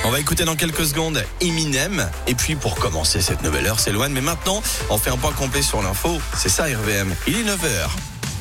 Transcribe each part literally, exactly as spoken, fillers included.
On va écouter dans quelques secondes Eminem. Et puis pour commencer cette nouvelle heure, c'est loin. Mais maintenant, on fait un point complet sur l'info. C'est ça R V M. Il est neuf heures.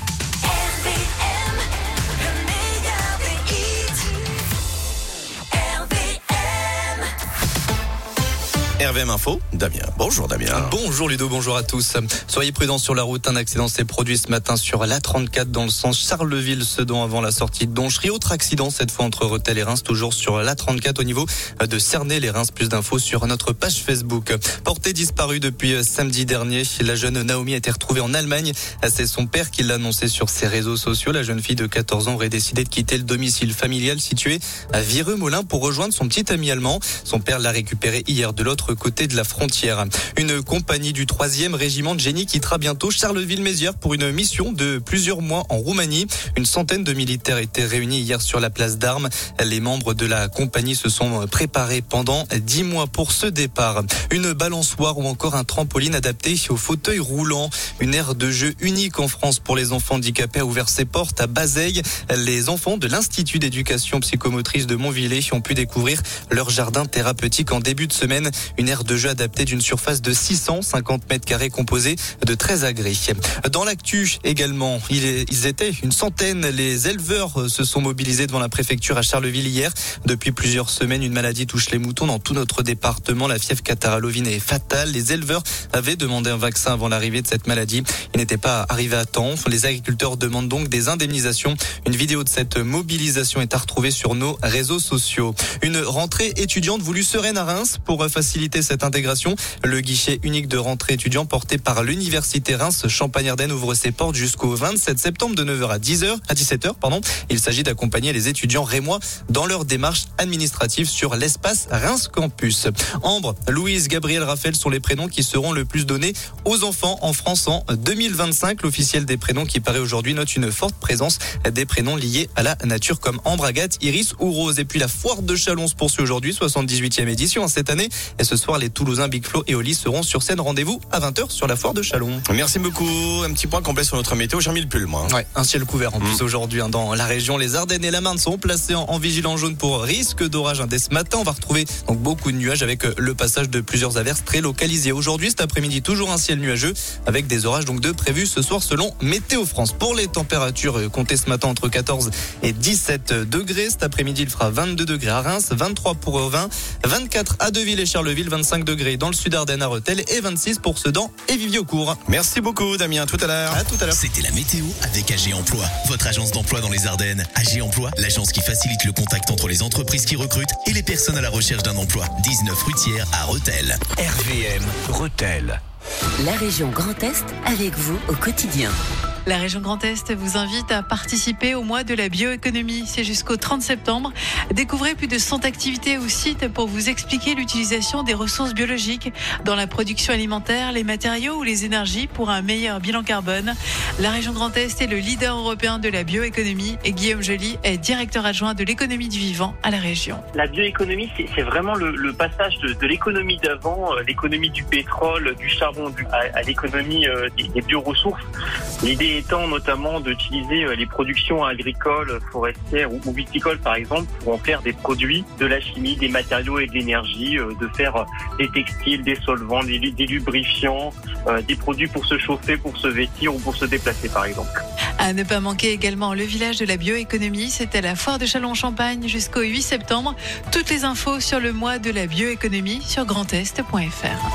R V M Info, Damien. Bonjour Damien. Bonjour Ludo, bonjour à tous. Soyez prudents sur la route. Un accident s'est produit ce matin sur l'A trente-quatre dans le sens Charleville-Sedan avant la sortie de Donchery. Autre accident cette fois entre Rethel et Reims, toujours sur l'A trente-quatre au niveau de Cernay-les-Reims. Plus d'infos sur notre page Facebook. Portée disparue depuis samedi dernier, la jeune Naomi a été retrouvée en Allemagne. C'est son père qui l'a annoncé sur ses réseaux sociaux. La jeune fille de quatorze ans aurait décidé de quitter le domicile familial situé à Vireux-Molin pour rejoindre son petit ami allemand. Son père l'a récupérée hier de l'autre côté de la frontière. Une compagnie du troisième régiment de génie quittera bientôt Charleville-Mézières pour une mission de plusieurs mois en Roumanie. Une centaine de militaires étaient réunis hier sur la place d'Armes. Les membres de la compagnie se sont préparés pendant dix mois pour ce départ. Une balançoire ou encore un trampoline adapté au fauteuil roulant. Une aire de jeu unique en France pour les enfants handicapés a ouvert ses portes à Bazeilles. Les enfants de l'Institut d'éducation psychomotrice de Montvillers ont pu découvrir leur jardin thérapeutique en début de semaine. Une aire de jeu adapté d'une surface de six cent cinquante mètres carrés composée de treize agrès. Dans l'actu également, ils étaient une centaine. Les éleveurs se sont mobilisés devant la préfecture à Charleville hier. Depuis plusieurs semaines, une maladie touche les moutons dans tout notre département. La fièvre catarrhalovine est fatale. Les éleveurs avaient demandé un vaccin avant l'arrivée de cette maladie. Il n'était pas arrivé à temps. Les agriculteurs demandent donc des indemnisations. Une vidéo de cette mobilisation est à retrouver sur nos réseaux sociaux. Une rentrée étudiante voulue sereine à Reims pour faciliter cette intégration. Le guichet unique de rentrée étudiant porté par l'Université Reims Champagne-Ardenne ouvre ses portes jusqu'au vingt-sept septembre de neuf heures à dix heures, à dix-sept heures, pardon. Il s'agit d'accompagner les étudiants rémois dans leur démarche administrative sur l'espace Reims Campus. Ambre, Louise, Gabriel, Raphaël sont les prénoms qui seront le plus donnés aux enfants en France en deux mille vingt-cinq. L'officiel des prénoms qui paraît aujourd'hui note une forte présence des prénoms liés à la nature comme Ambre, Agathe, Iris ou Rose. Et puis la foire de Chalon se poursuit aujourd'hui, soixante-dix-huitième édition cette année. Et ce soir, les Toulousains Big Flo et Oli seront sur scène. Rendez-vous à vingt heures sur la foire de Chalon. Merci beaucoup. Un petit point complet sur notre météo. J'ai remis le pull, moi. Ouais, un ciel couvert en mmh. plus aujourd'hui hein, dans la région. Les Ardennes et la Marne sont placés en, en vigilance jaune pour risque d'orage hein, dès ce matin. On va retrouver donc beaucoup de nuages avec euh, le passage de plusieurs averses très localisées. Aujourd'hui, cet après-midi, toujours un ciel nuageux avec des orages donc de prévus ce soir selon Météo France. Pour les températures, euh, comptez ce matin entre quatorze et dix-sept degrés. Cet après-midi, il fera vingt-deux degrés à Reims, vingt-trois pour Auvin, vingt-quatre à Deauville et Charleville, vingt-cinq degrés dans le sud Ardennes à Rethel et vingt-six pour Sedan et Viviocourt. Merci beaucoup Damien, à tout à l'heure. À tout à l'heure. C'était la météo avec A G Emploi, votre agence d'emploi dans les Ardennes. A G Emploi, l'agence qui facilite le contact entre les entreprises qui recrutent et les personnes à la recherche d'un emploi. dix-neuf rue Thiers à Rethel. R V M Rethel. La région Grand Est avec vous au quotidien. La région Grand Est vous invite à participer au mois de la bioéconomie. C'est jusqu'au trente septembre. Découvrez plus de cent activités ou sites pour vous expliquer l'utilisation des ressources biologiques dans la production alimentaire, les matériaux ou les énergies pour un meilleur bilan carbone. La région Grand Est est le leader européen de la bioéconomie et Guillaume Joly est directeur adjoint de l'économie du vivant à la région. La bioéconomie, c'est, c'est vraiment le, le passage de, de l'économie d'avant, euh, l'économie du pétrole, du charbon, du, à, à l'économie euh, des, des bioressources. L'idée étant notamment d'utiliser les productions agricoles, forestières ou viticoles par exemple pour en faire des produits, de la chimie, des matériaux et de l'énergie, de faire des textiles, des solvants, des, des lubrifiants, des produits pour se chauffer, pour se vêtir ou pour se déplacer par exemple. À ne pas manquer également le village de la bioéconomie, c'est à la foire de Châlons-Champagne jusqu'au huit septembre. Toutes les infos sur le mois de la bioéconomie sur grandest point f r.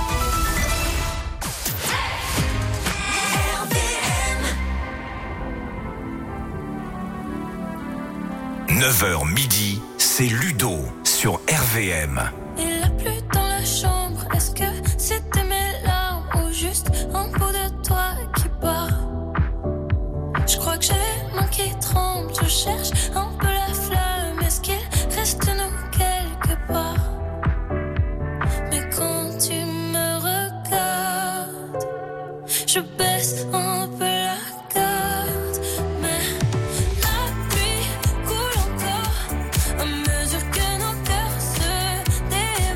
neuf heures midi, c'est Ludo sur R V M. Il a plu dans la chambre, est-ce que c'était mes larmes ou juste un bout de toi qui part? Je crois que j'ai les mains qui tremblent, je cherche un peu la flamme, est-ce qu'il reste nous quelque part? Mais quand tu me regardes, je baisse un peu la garde, mais la pluie coule encore à mesure que nos cœurs se débattent.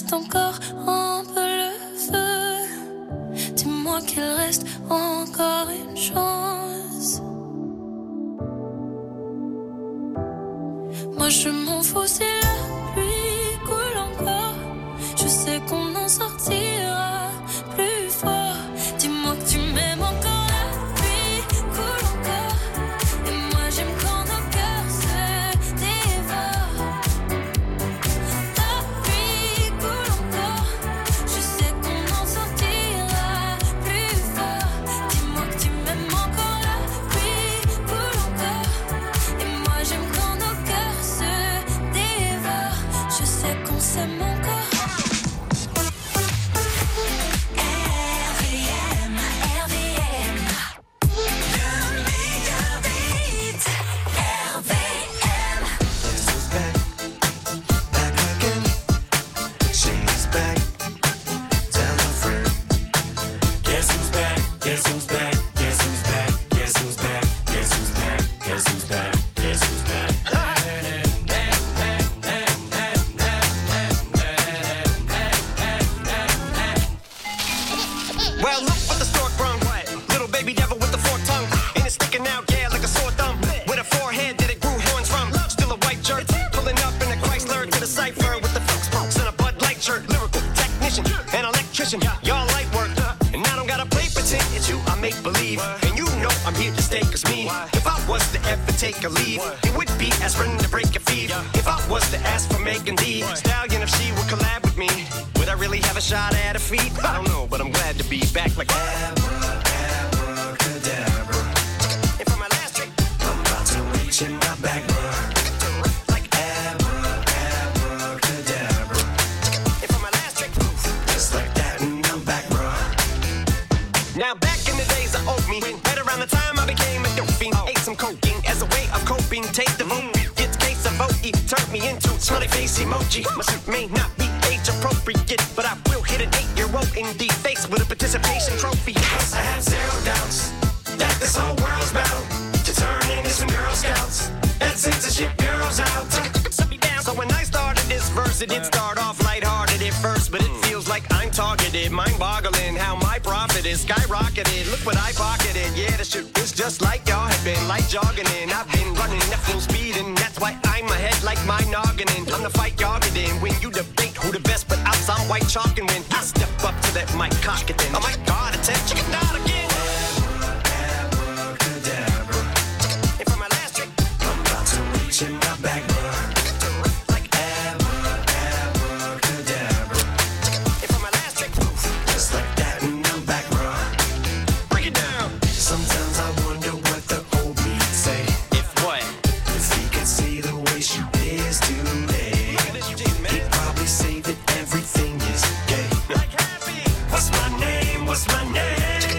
reste encore un peu le feu. Dis-moi qu'il reste encore une chance. Moi je m'en fous si la pluie coule encore. Je sais qu'on en sortira plus fort. Dis-moi que tu m'aimes encore. La pluie coule encore. Et moi j'aime quand nos cœurs se dévorent. La pluie coule encore. Je sais qu'on en sortira plus fort. Dis-moi que tu m'aimes encore. La pluie coule encore. Et moi j'aime quand nos cœurs se dévorent. Je sais qu'on s'aime encore. Well, look what the stork brung. Little baby devil with the forked tongue. And it's sticking out, yeah, like a sore thumb. With a forehead that it grew horns from. Still a white jerk. Pulling up in a Chrysler to the cipher with the folks folks and a Bud Light shirt. Lyrical technician, an electrician. Y'all light work. And I don't gotta play pretend. It's you, I make believe. And you know I'm here to stay, cause me. If I was to ever take a leave, it would be aspirin to break a fever. If I was to ask for Megan Thee Stallion, if she would collab with me, would I really have a shot at her feet? I don't know, but I'm glad to be back like Abra, abracadabra. And for my last trick, I'm about to reach in my back, bruh. Like Abra, abracadabra. And for my last trick, just like that, and I'm back, bruh. Now back in the days I owed me, right around the time I became a dope fiend. Ate some cocaine as a way of coping. Taste the vote, gets case of vote, turned me into smiley face emoji. My suit may not be age appropriate, but I will hit an eight-year-old in the face with a participation trophy. Yes, I have zero doubts that this whole world's bound to turn into some Girl Scouts and censorship girls out. So when I started this verse, it did start off lighthearted at first, but it feels like I'm targeted. Mind-boggling how my profit is skyrocketed. Look what I pocketed. Yeah, this shit is just like y'all have been, like jogging in. I've been running at full speed, and that's why I'm ahead like my noggin. I'm the fight y'all get in. When you debate who the best, but outs I'm white chalk, and when I step up to that mic, cock it then. Oh my God, attempt chicken out again. Abracadabra. And for my last trick, I'm about to reach in my back, bruh. Like Abra, abracadabra. And for my last trick, just like that, and I'm back, bruh. Break it down. Sometimes I wonder what the old me say. If what? If he could see the way she is today, he'd probably say that everything is gay. What's my name? What's my name?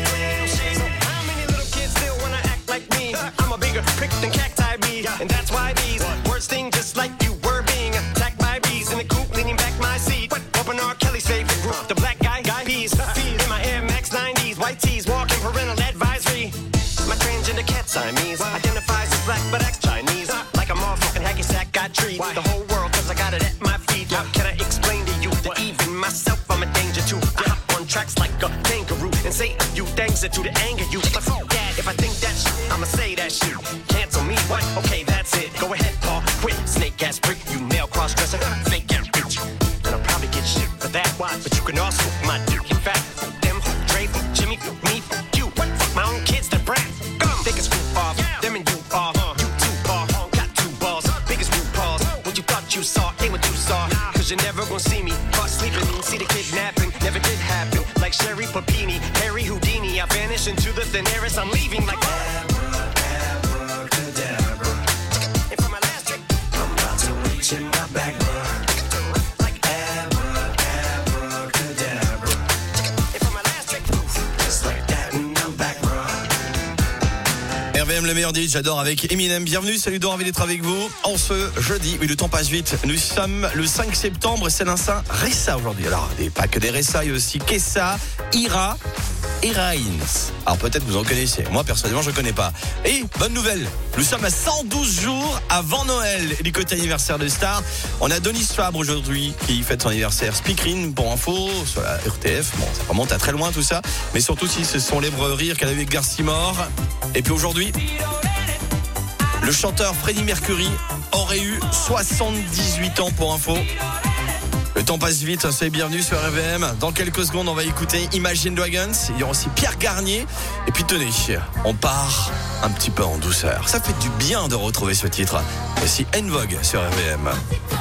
How many little kids still wanna act like me? I'm a bigger prick than cacti bee, and that's why these words sting just like you were being attacked by bees in the coop, leaning back my seat. Open R. Kelly's favorite group, the black guy, guy peas. In my Air Max nineties, white tees, walking parental advisory. My transgender cat Siamese identifies as black but acts Chinese. Like a motherfucking hacky sack, got treat the whole world cause I got it at my feet. How can I explain to you that even myself I'm a danger to? I hop on tracks like a kangaroo and say a few things that to the anger you. But fuck that, if I think that shit, I'ma say that shit. Cancel me, what? Okay, that's it. Go ahead, Paul, quit. Snake ass prick, you nail cross dresser, fake ass bitch. And I'll probably get shit for that. Why? But you can also my dick in fact. Them, Dre, Jimmy, me, you. What? Fuck my own kids, that brat. Go, take a scoop off. Them and you off. You two ball, got two balls. Biggest root balls. What you thought you saw ain't what you saw. Cause you're never gonna see me caught sleeping. See the kidnapping, never did happen. Like Sherry Papini, Harry Houdini. I vanish into the thin air as I'm leaving like Abra, abracadabra. And for my last trick, I'm about to reach in my back, bruh. Like Abra, abracadabra. And for my last trick, just like that, and I'm back, bruh. R V M, le meilleur D J, j'adore avec Eminem. Bienvenue, salut, ravi d'être avec vous. En ce jeudi, oui, le temps passe vite. Nous sommes le cinq septembre, c'est l'Saint Ressa aujourd'hui. Alors, pas que des Ressa, il y a aussi Kessa, Ira. et Rains. Alors peut-être vous en connaissez, moi personnellement je connais pas. Et bonne nouvelle, nous sommes à cent douze jours avant Noël et du côté anniversaire de Star. On a Denis Fabre aujourd'hui qui fête son anniversaire. Speakerine pour info sur la R T F. Bon, ça remonte à très loin tout ça, mais surtout si ce sont les rires qu'elle a eu avec Garcimore. Et puis aujourd'hui, le chanteur Freddie Mercury aurait eu soixante-dix-huit ans pour info. Le temps passe vite, c'est bienvenue sur R V M. Dans quelques secondes, on va écouter Imagine Dragons. Il y aura aussi Pierre Garnier. Et puis tenez, on part un petit peu en douceur. Ça fait du bien de retrouver ce titre. Voici En Vogue sur R V M.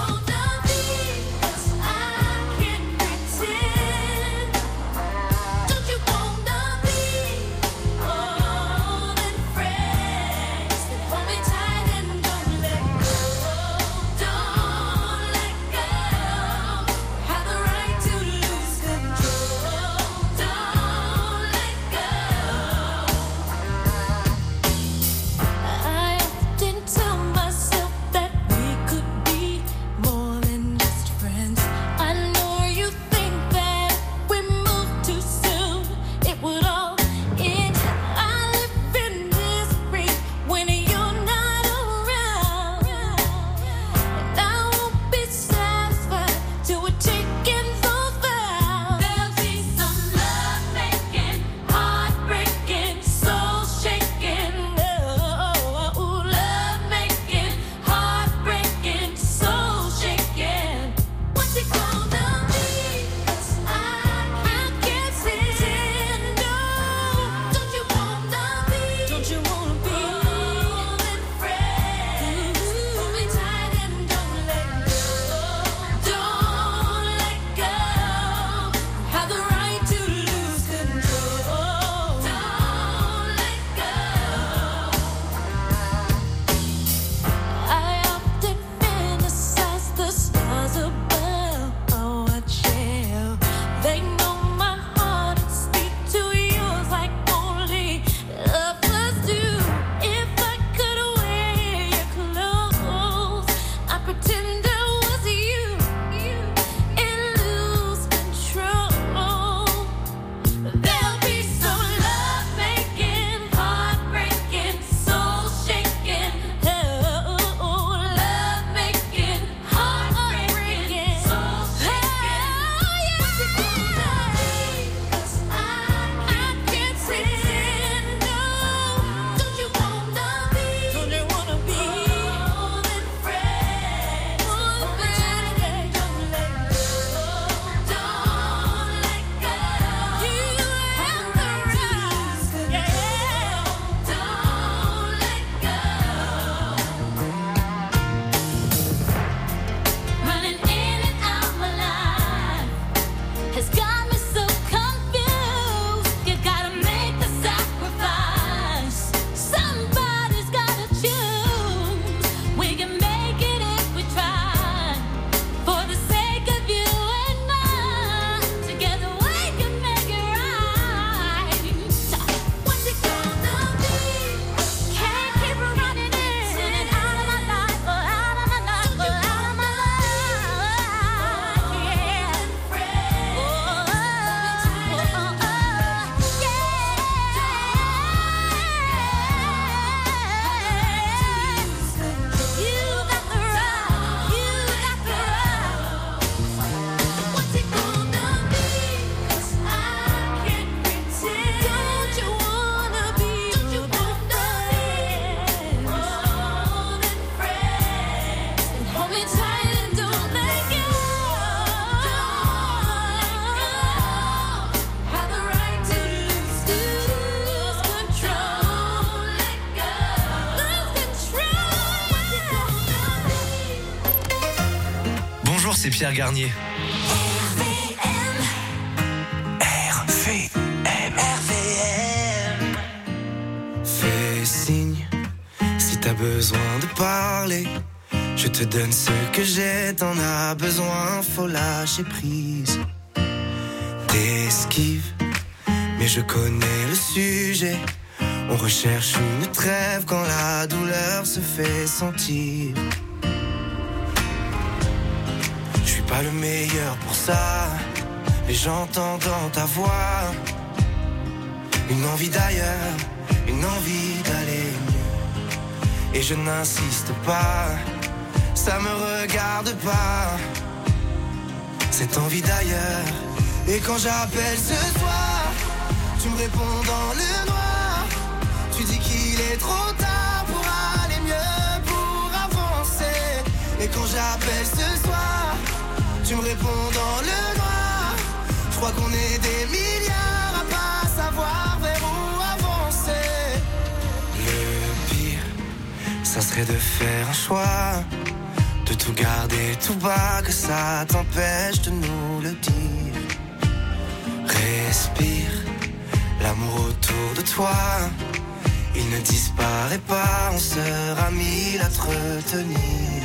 C'est Pierre Garnier. R V M. R V M. Fais signe si t'as besoin de parler. Je te donne ce que j'ai, t'en as besoin, faut lâcher prise. T'esquives, mais je connais le sujet. On recherche une trêve quand la douleur se fait sentir. Pas le meilleur pour ça, mais j'entends dans ta voix Une envie d'ailleurs, une envie d'aller mieux. Et je n'insiste pas, ça me regarde pas, cette envie d'ailleurs. Et quand j'appelle ce soir, tu me réponds dans le noir. Tu dis qu'il est trop tard pour aller mieux, pour avancer. Et quand j'appelle ce soir, tu me réponds dans le noir. Je crois qu'on est des milliards à pas savoir vers où avancer. Le pire, ça serait de faire un choix, de tout garder tout bas, que ça t'empêche de nous le dire. Respire, l'amour autour de toi, il ne disparaît pas, on sera mille à te retenir.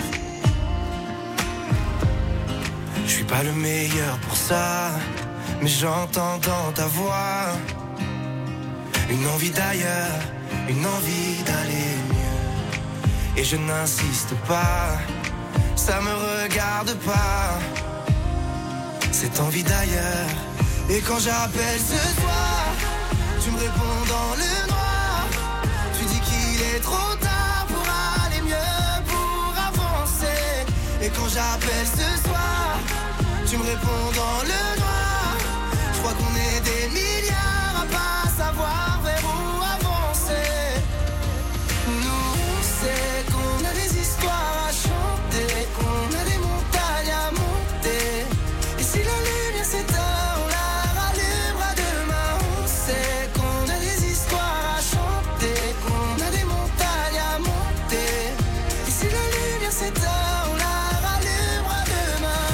Je suis pas le meilleur pour ça, mais j'entends dans ta voix une envie d'ailleurs, une envie d'aller mieux. Et je n'insiste pas, ça me regarde pas, cette envie d'ailleurs. Et quand j'appelle ce soir, tu me réponds dans le noir. Tu dis qu'il est trop tard pour aller mieux, pour avancer. Et quand j'appelle ce soir, tu me réponds dans le noir. Je crois qu'on est des milliards à pas savoir vers où avancer. Nous on sait qu'on a des histoires à chanter, qu'on a des montagnes à monter. Et si la lumière s'éteint, on la rallumera demain. On sait qu'on a des histoires à chanter, qu'on a des montagnes à monter. Et si la lumière s'éteint, on la rallumera demain.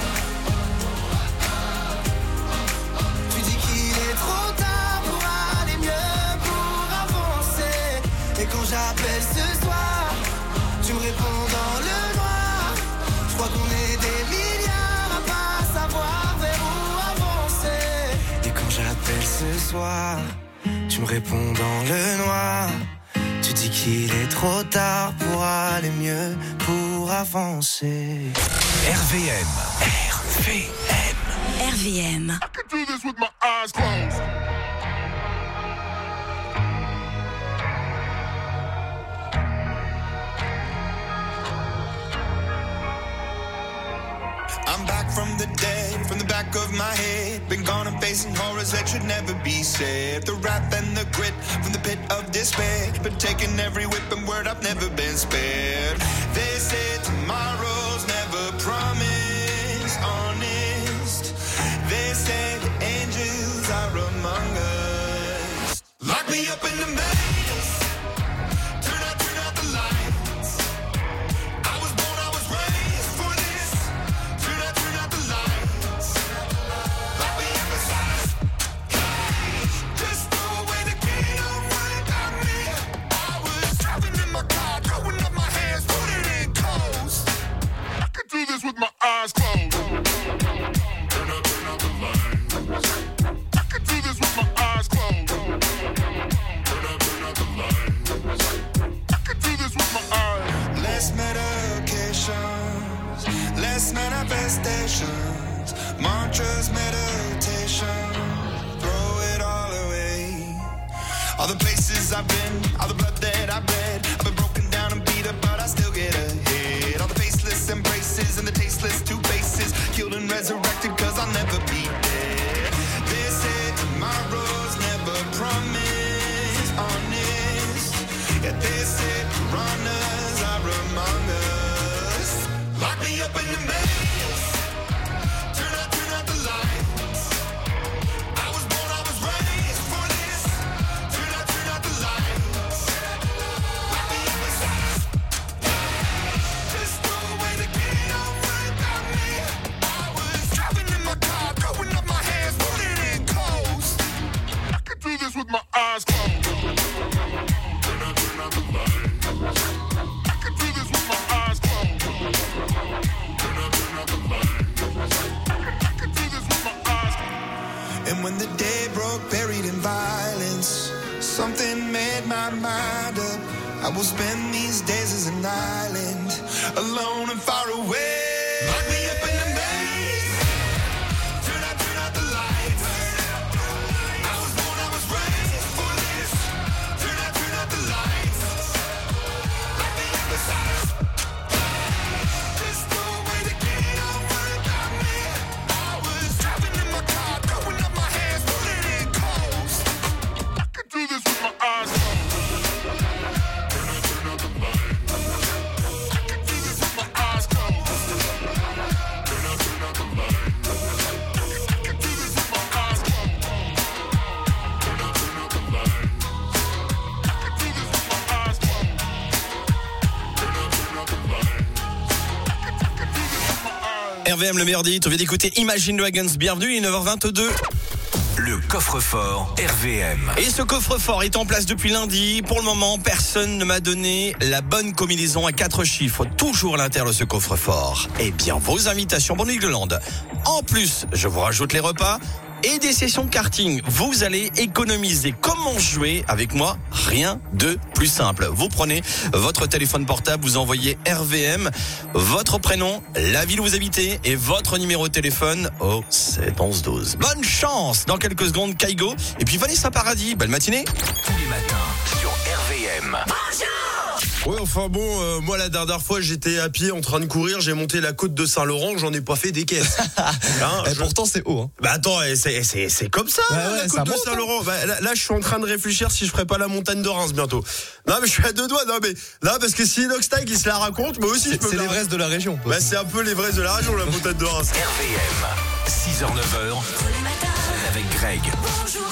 Tu dis qu'il est trop tard pour aller mieux, pour avancer. Et quand j'appelle ce soir, tu me réponds dans le noir. Je crois qu'on est des milliards à pas savoir vers où avancer. Et quand j'appelle ce soir, tu me réponds dans le noir. Tu dis qu'il est trop tard pour aller mieux, pour avancer. R V M. R V M. R V M. I could do this with my eyes closed. I'm back from the dead, from the back of my head. Been gone and facing horrors that should never be said. The wrath and the grit from the pit of despair. Been taking every whip and word, I've never been spared. They say tomorrow's never promised, honest. They say the angels are among us. Lock me up in the maze. Turn out, turn out the lights. I was born, I was raised for this. Turn out, turn out the lights. Lock me up inside a cage. Just throw away the key, don't worry about me. I was driving in my car, throwing up my hands, putting in coast. I could do this with my eyes closed. Turn out, turn out the lights. I could do this with my eyes closed. Turn out, turn out the lights. I could do this with my eyes. Less medications, less manifestations, mantras, meditation, throw it all away. All the places I've been, all the blood that I've bled, I've been broken down and beat up, but I still get ahead. All the faceless embraces and the tasteless two faces, killed and resurrected, cause I'll never be dead. They say tomorrow's never promised, honest. Yet they say piranhas are among us. Lock me up in the maze. Turn out, turn out the lights. I was born, I was raised for this. Turn out, turn out the lights. Lock me up inside a cage. Just throw away the key, don't worry about me. I was driving in my car, throwing up my hands, putting in coast. I could do this with my eyes closed. Turn out, turn out the lights. I could do this with my eyes closed. Turn out, turn out the lights. I could do this with my eyes closed. And when the day broke, buried in violence, something made my mind up. I will spend these days as an island, alone and far away. Lock me up in the maze. Turn out, turn out the lights. I was born, I was raised R V M, le meilleur des hits. On vient d'écouter Imagine Dragons. Bienvenue, il est neuf heures vingt-deux. Le coffre-fort R V M. Et ce coffre-fort est en place depuis lundi. Pour le moment, personne ne m'a donné la bonne combinaison à quatre chiffres. Toujours à l'intérieur de ce coffre-fort. Eh bien, vos invitations, bonne Hollande. En plus, je vous rajoute les repas et des sessions de karting. Vous allez économiser. Comment jouer avec moi? Rien de plus simple. Vous prenez votre téléphone portable, vous envoyez R V M, votre prénom, la ville où vous habitez et votre numéro de téléphone au sept onze douze. Bonne chance. Dans quelques secondes, Kaigo et puis Vanessa Paradis. Belle matinée. Tous les matins sur R V M. Ouais, enfin bon, euh, moi la dernière fois j'étais à pied en train de courir, j'ai monté la côte de Saint-Laurent, j'en ai pas fait des caisses. Hein, Et je... pourtant c'est haut. Hein. Bah attends, c'est, c'est, c'est comme ça, ouais, hein, ouais, la ça côte de monte, Saint-Laurent. Bah, là, là je suis en train de réfléchir si je ferais pas la montagne de Reims bientôt. Non mais je suis à deux doigts, non mais là parce que si Inoxtag il se la raconte, moi aussi je peux. C'est l'Everest de la région. Bah c'est un peu l'Everest de la région, la montagne de Reims. R V M, six heures neuf heures avec Greg. Bonjour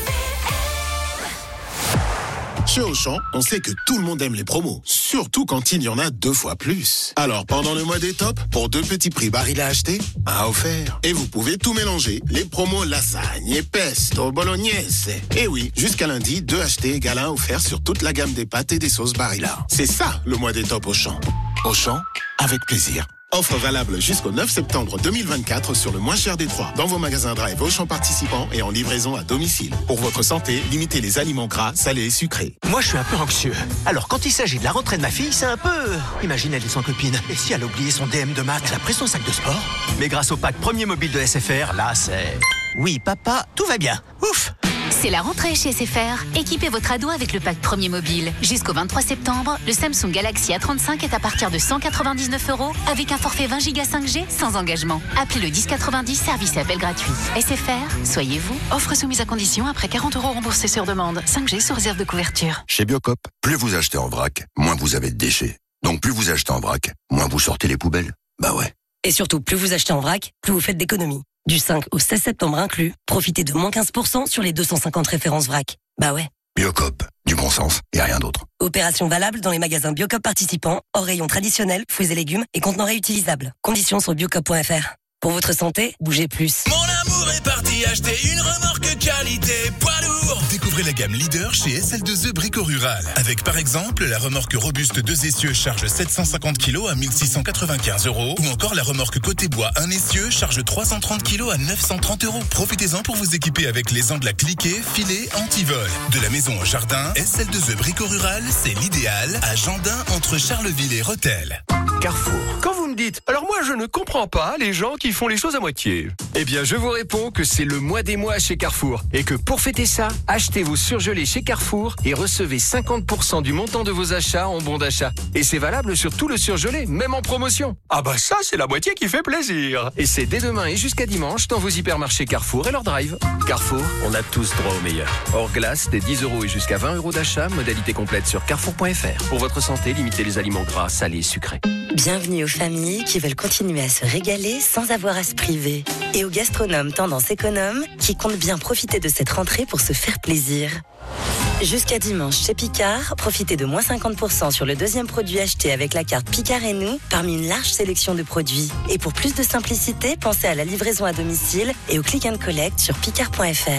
Chez Auchan, on sait que tout le monde aime les promos, surtout quand il y en a deux fois plus. Alors pendant le mois des tops, pour deux petits prix baril à acheter, un offert. Et vous pouvez tout mélanger, les promos lasagne et pesto, bolognaise. Et oui, jusqu'à lundi, deux achetés égale un offert sur toute la gamme des pâtes et des sauces Barilla. C'est ça le mois des tops Auchan. Auchan, avec plaisir. Offre valable jusqu'au neuf septembre deux mille vingt-quatre sur le moins cher des trois, dans vos magasins Drive Auchan participants et en livraison à domicile. Pour votre santé, limitez les aliments gras, salés et sucrés. Moi, je suis un peu anxieux. Alors, quand il s'agit de la rentrée de ma fille, c'est un peu... Imagine, elle est sans copine. Et si elle a oublié son D M de maths, elle a pris son sac de sport. Mais grâce au pack premier mobile de S F R, là, c'est... Oui, papa, tout va bien. Ouf. C'est la rentrée chez S F R. Équipez votre ado avec le pack premier mobile. Jusqu'au vingt-trois septembre, le Samsung Galaxy A trente-cinq est à partir de cent quatre-vingt-dix-neuf euros avec un forfait vingt giga cinq G sans engagement. Appelez le dix quatre-vingt-dix, service et appel gratuit. S F R, soyez vous. Offre soumise à condition après quarante euros remboursés sur demande. cinq G sous réserve de couverture. Chez Biocop, plus vous achetez en vrac, moins vous avez de déchets. Donc plus vous achetez en vrac, moins vous sortez les poubelles. Bah ouais. Et surtout, plus vous achetez en vrac, plus vous faites d'économies. Du cinq au seize septembre inclus, profitez de moins quinze pour cent sur les deux cent cinquante références vrac. Bah ouais. Biocop, du bon sens et rien d'autre. Opération valable dans les magasins Biocop participants, hors rayon traditionnel, fruits et légumes et contenants réutilisables. Conditions sur biocop point f r. Pour votre santé, bougez plus. Mon amour est parti acheter une remorque qualité poids lourd. Découvrez la gamme leader chez S L deux E Brico Rural. Avec par exemple la remorque robuste deux essieux charge sept cent cinquante kilos à mille six cent quatre-vingt-quinze euros. Ou encore la remorque côté bois un essieu charge trois cent trente kilos à neuf cent trente euros. Profitez-en pour vous équiper avec les angles à cliquer, filets, anti-vol. De la maison au jardin, S L deux E Brico Rural, c'est l'idéal à Jandin entre Charleville et Rethel. Carrefour. Quand vous me dites, alors moi je ne comprends pas les gens qui font les choses à moitié. Eh bien je vous réponds que c'est le mois des mois chez Carrefour. Et que pour fêter ça, achetez vos surgelés chez Carrefour et recevez cinquante pour cent du montant de vos achats en bon d'achat. Et c'est valable sur tout le surgelé, même en promotion. Ah bah ça c'est la moitié qui fait plaisir. Et c'est dès demain et jusqu'à dimanche dans vos hypermarchés Carrefour et leur drive. Carrefour, on a tous droit au meilleur. Hors glace, des dix euros et jusqu'à vingt euros d'achat, modalité complète sur carrefour point f r. Pour votre santé, limitez les aliments gras, salés et sucrés. Bienvenue aux familles qui veulent continuer à se régaler sans avoir à se priver. Et aux gastronomes tendance économe qui comptent bien profiter de cette rentrée pour se faire plaisir. Jusqu'à dimanche chez Picard, profitez de moins cinquante pour cent sur le deuxième produit acheté avec la carte Picard et nous parmi une large sélection de produits. Et pour plus de simplicité, pensez à la livraison à domicile et au click and collect sur picard point f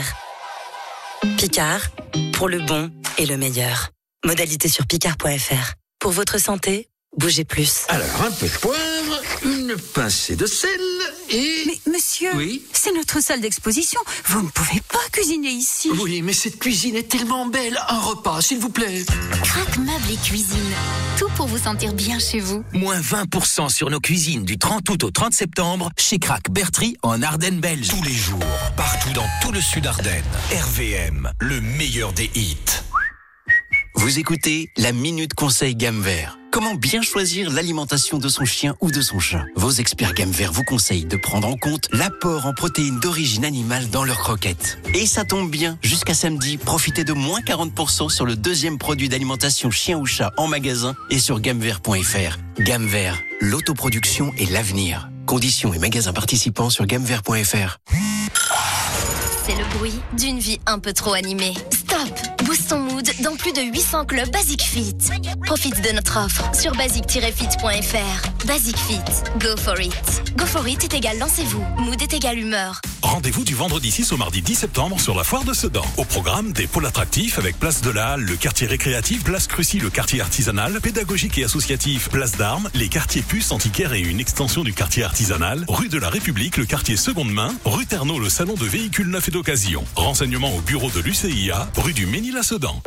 r. Picard, pour le bon et le meilleur. Modalité sur picard point f r. Pour votre santé, bougez plus. Alors, un peu de poivre, une pincée de sel et... Mais monsieur, oui, c'est notre salle d'exposition. Vous ne pouvez pas cuisiner ici. Oui, mais cette cuisine est tellement belle. Un repas, s'il vous plaît. Crac Meubles et Cuisine. Tout pour vous sentir bien chez vous. Moins vingt pour cent sur nos cuisines du trente août au trente septembre chez Crac Bertry en Ardennes belge. Tous les jours, partout dans tout le sud Ardennes. R V M, le meilleur des hits. Vous écoutez la Minute Conseil Gamme Vert. Comment bien choisir l'alimentation de son chien ou de son chat? Vos experts Gamme Vert vous conseillent de prendre en compte l'apport en protéines d'origine animale dans leurs croquettes. Et ça tombe bien, jusqu'à samedi, profitez de moins quarante pour cent sur le deuxième produit d'alimentation chien ou chat en magasin et sur gamme vert point f r. Gamme Vert, l'autoproduction et l'avenir. Conditions et magasins participants sur gamme vert point f r. C'est le bruit d'une vie un peu trop animée. Stop! Boost ton mood Mood dans plus de huit cents clubs Basic Fit. Profite de notre offre sur basic tiret fit point f r. Basic Fit, go for it. Go for it est égal lancez-vous. Mood est égal humeur. Rendez-vous du vendredi six au mardi dix septembre sur la foire de Sedan. Au programme, des pôles attractifs avec place de la Halle, le quartier récréatif, place Crucy, le quartier artisanal, pédagogique et associatif, place d'Armes, les quartiers puces, antiquaires et une extension du quartier artisanal, rue de la République, le quartier seconde main, rue Ternaux, le salon de véhicules neufs et d'occasion. Renseignements au bureau de l'U C I A, rue du Ménil à Sedan.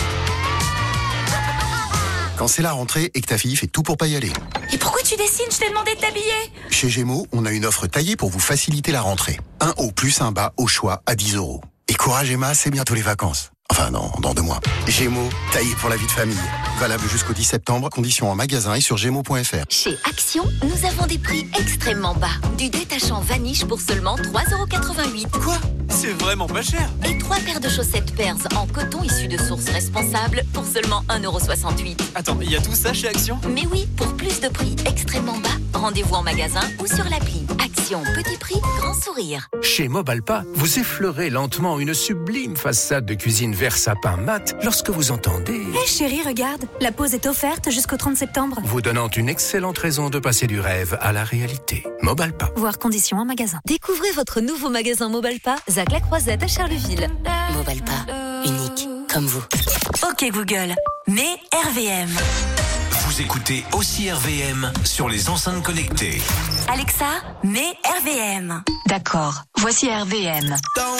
Quand c'est la rentrée et que ta fille fait tout pour pas y aller. Et pourquoi tu dessines? Je t'ai demandé de t'habiller. Chez Gémeaux, on a une offre taillée pour vous faciliter la rentrée. Un haut plus un bas au choix à dix euros. Et courage Emma, c'est bientôt les vacances. Enfin non, dans deux mois. Gémeaux, taillé pour la vie de famille. Valable jusqu'au dix septembre, conditions en magasin et sur gémeaux point f r. Chez Action, nous avons des prix extrêmement bas. Du détachant Vanish pour seulement trois euros quatre-vingt-huit. Quoi? C'est vraiment pas cher. Et trois paires de chaussettes Pairs en coton issues de sources responsables pour seulement un euro soixante-huit. Attends, il y a tout ça chez Action? Mais oui, pour plus de prix extrêmement bas, rendez-vous en magasin ou sur l'appli. Action, petit prix, grand sourire. Chez Mobalpa, vous effleurez lentement une sublime façade de cuisine vert sapin mat lorsque vous entendez... Hé hey chérie, regarde, la pause est offerte jusqu'au trente septembre. Vous donnant une excellente raison de passer du rêve à la réalité. Mobalpa. Voir conditions en magasin. Découvrez votre nouveau magasin Mobalpa, Zac la Croisette à Charleville. Mobalpa, unique comme vous. Ok Google, mets R V M. Vous écoutez aussi R V M sur les enceintes connectées. Alexa, mets R V M. D'accord, voici R V M.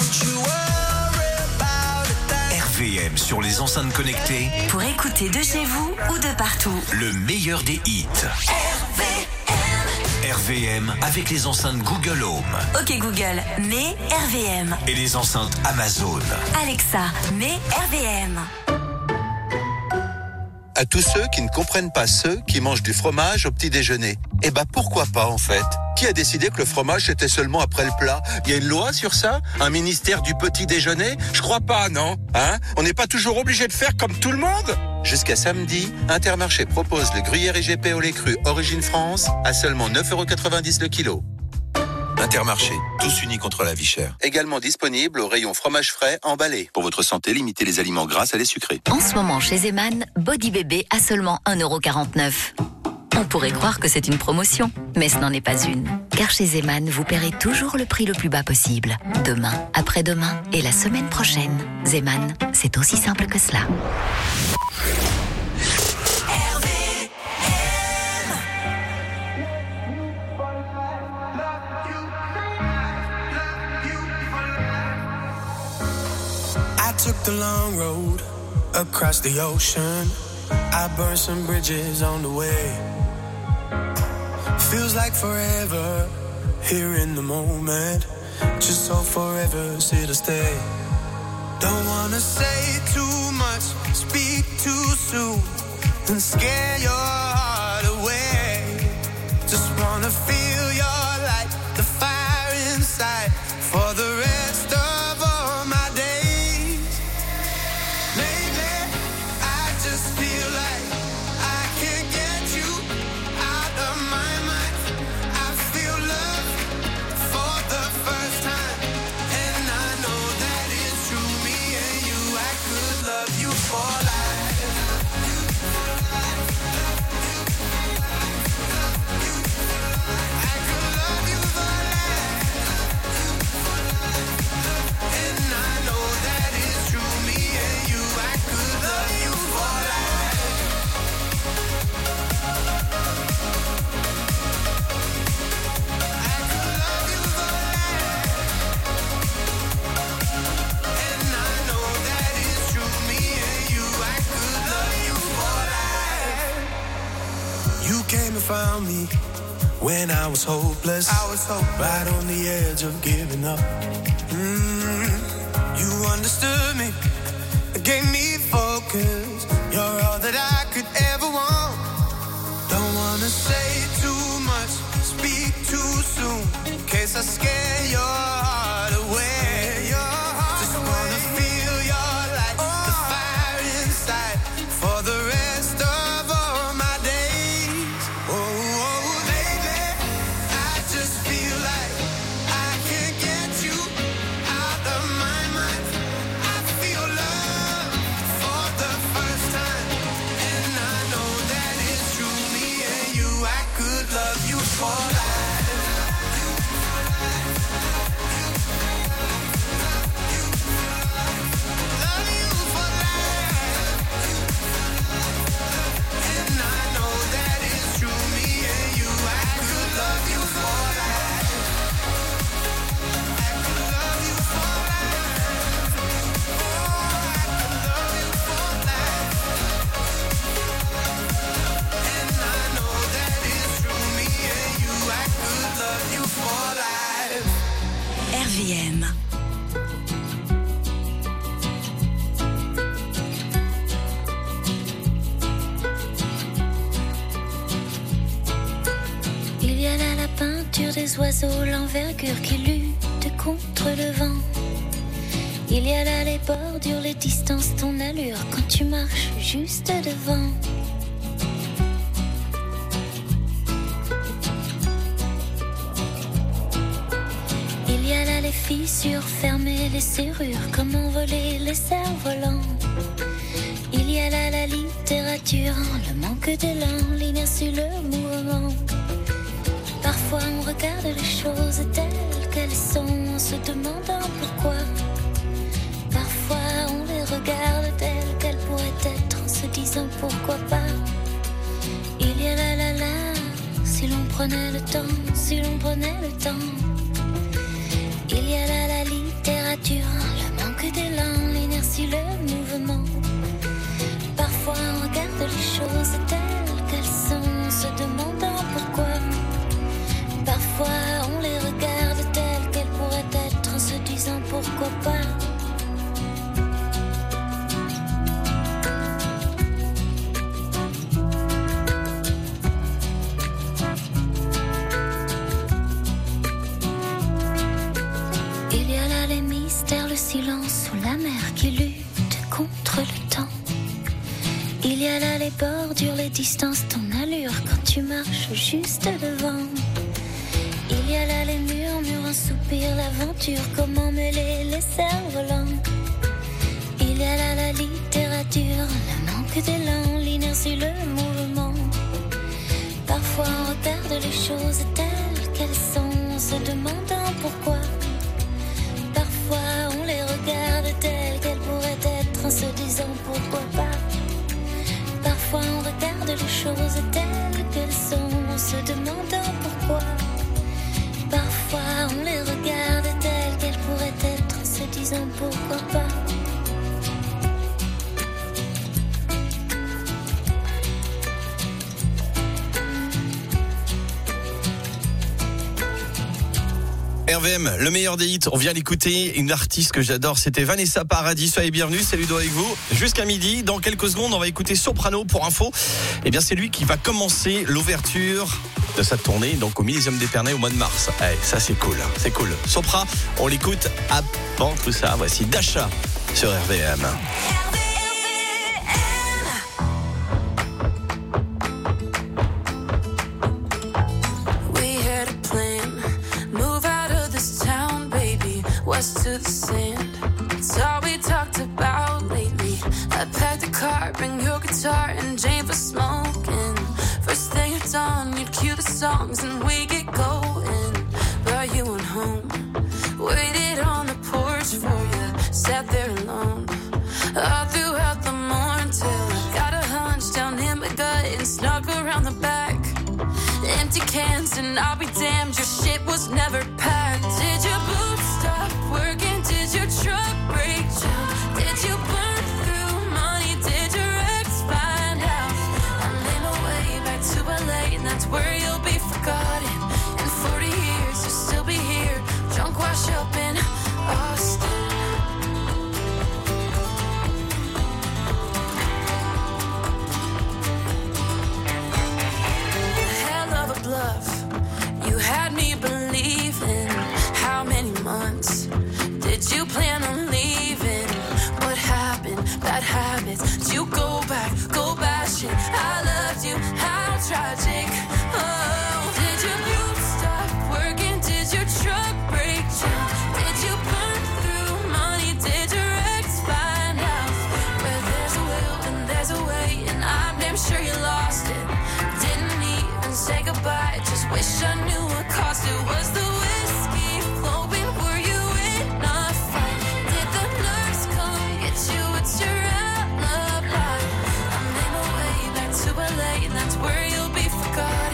R V M sur les enceintes connectées. Pour écouter de chez vous ou de partout. Le meilleur des hits. R V M. R V M avec les enceintes Google Home. Ok Google, mets R V M. Et les enceintes Amazon. Alexa, mets R V M. À tous ceux qui ne comprennent pas ceux qui mangent du fromage au petit déjeuner. Eh ben pourquoi pas en fait? Qui a décidé que le fromage c'était seulement après le plat? Il y a une loi sur ça? Un ministère du petit déjeuner? Je crois pas, non? Hein? On n'est pas toujours obligé de faire comme tout le monde? Jusqu'à samedi, Intermarché propose le gruyère I G P au lait cru Origine France à seulement neuf euros quatre-vingt-dix le kilo. Intermarché, tous unis contre la vie chère. Également disponible au rayon fromage frais emballé. Pour votre santé, limitez les aliments gras à les sucrés. En ce moment, chez Zeman, Body Bébé à seulement un euro quarante-neuf. On pourrait croire que c'est une promotion, mais ce n'en est pas une. Car chez Zeman, vous paierez toujours le prix le plus bas possible. Demain, après-demain et la semaine prochaine. Zeman, c'est aussi simple que cela. I took the long road across the ocean. I burned some bridges on the way. Feels like forever here in the moment. Just so forever sit or stay. Don't wanna say too much, speak too soon, and scare your heart away. Just wanna feel your light, the fire inside for the rest of all my days. Lately, I just feel like I can't get you out of my mind. I feel love for the first time, and I know that it's true. Me and you, I could love you for life. I could love you for life. And I know that it's true. Me and you, I could love you for life. I could love you for life. And I know that it's true. Me and you, I could love you for life. You came and found me when I was hopeless. I was hopeless. Right on the edge of giving up. Mm, you understood me, gave me focus. You're all that I could ever want. Don't wanna say too much, speak too soon, in case I scare your heart away. Just wanna feel your light, the fire inside for the rest of all my days. Oh, oh, lately, I just feel like I can't get you out of my mind. I l'ouverture des oiseaux, l'envergure qui lutte contre le vent. Il y a là les bordures, les distances, ton allure quand tu marches juste devant. Il y a là les fissures fermées, les serrures, comment voler les cerfs-volants. Il y a là la littérature, le manque d'élan, l'inertie, le mouvement. Parfois on regarde les choses telles qu'elles sont en se demandant pourquoi. Parfois on les regarde telles qu'elles pourraient être en se disant pourquoi pas. Il y a là la la, si l'on prenait le temps, si l'on prenait le temps. Il y a là la littérature, le manque d'élan, l'inertie, le mouvement. Parfois on regarde les choses telles qu'elles sont en se demandant pourquoi. Parfois on les regarde telles qu'elles pourraient être en se disant pourquoi pas. Il y a là les mystères, le silence ou la mer qui lutte contre le temps. Il y a là les bordures, les distances, ton allure quand tu marches juste devant. Il y a là les murmures, un soupir, l'aventure, comment mêler les cerfs-volants. Il y a là la littérature, le manque d'élan, l'inertie, le mouvement. Parfois on regarde les choses telles qu'elles sont en se demandant pourquoi. Parfois on les regarde telles qu'elles pourraient être en se disant pourquoi pas. Parfois on regarde les choses telles qu'elles sont en se demandant pourquoi. Parfois on les regarde telles qu'elles pourraient être en se disant pourquoi pas. R V M, le meilleur des hits, on vient d'écouter une artiste que j'adore, c'était Vanessa Paradis. Soyez bienvenus, c'est Ludo avec vous jusqu'à midi. Dans quelques secondes, on va écouter Soprano pour info. Eh bien, c'est lui qui va commencer l'ouverture de sa tournée, donc au Millésime d'Épernay au mois de mars. Eh, ça c'est cool, c'est cool. Sopra, on l'écoute avant tout ça. Voici Dasha sur R V M. To the sand, it's all we talked about lately. I packed the car, bring your guitar and Jane for smoking. First thing at dawn, you'd cue the songs and we get going. But you went home, waited on the porch for you, sat there alone all throughout the morning till I got a hunch down in my gut and snuck around the back. Empty cans and I'll be damned, your shit was never packed. Did your boots stop working? Did your truck break down? Did you burn through money? Did your ex find out? I made my way back to L A and that's where you'll be forgotten. In forty years you'll still be here, drunk wash up in Austin. Bluff. You had me believing. How many months did you plan on leaving? What happened? Bad habits. Did you go back? Go bashing. I loved you. How tragic. Oh, did your boots stop working? Did your truck break down? Did you burn through money? Did your ex find out? Where there's a will and there's a way, and I'm damn sure you lost it. Say goodbye, just wish I knew what cost it. Was the whiskey flowing? Were you in a fight? Did the nurse come get you? What's your alibi? I made my way back to L A and that's where you'll be forgotten.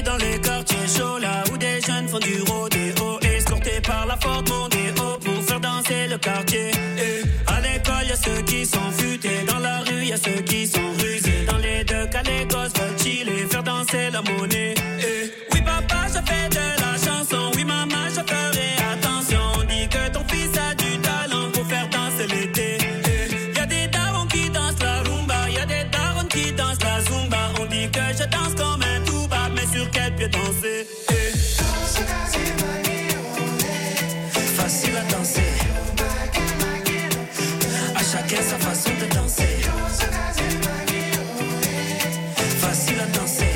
dans les quartiers chauds, là où des jeunes font du rodéo, escortés par la Ford Mondeo pour faire danser le quartier. Et à l'école, y'a ceux qui sont futés, dans la rue, y'a ceux qui sont rusés. Dans les deux cas, les gosses veulent chiller, faire danser la monnaie. Et oui, papa, je fais de la chanson, oui, maman, je ferai attention. On dit que ton fils a du talent pour faire danser l'été. Et y'a des darons qui dansent la rumba, y'a des darons qui dansent la zumba. On dit que je danse comme un touba, mais sur quel pied danser? Et facile à danser, à chacun sa façon de danser. Facile à danser.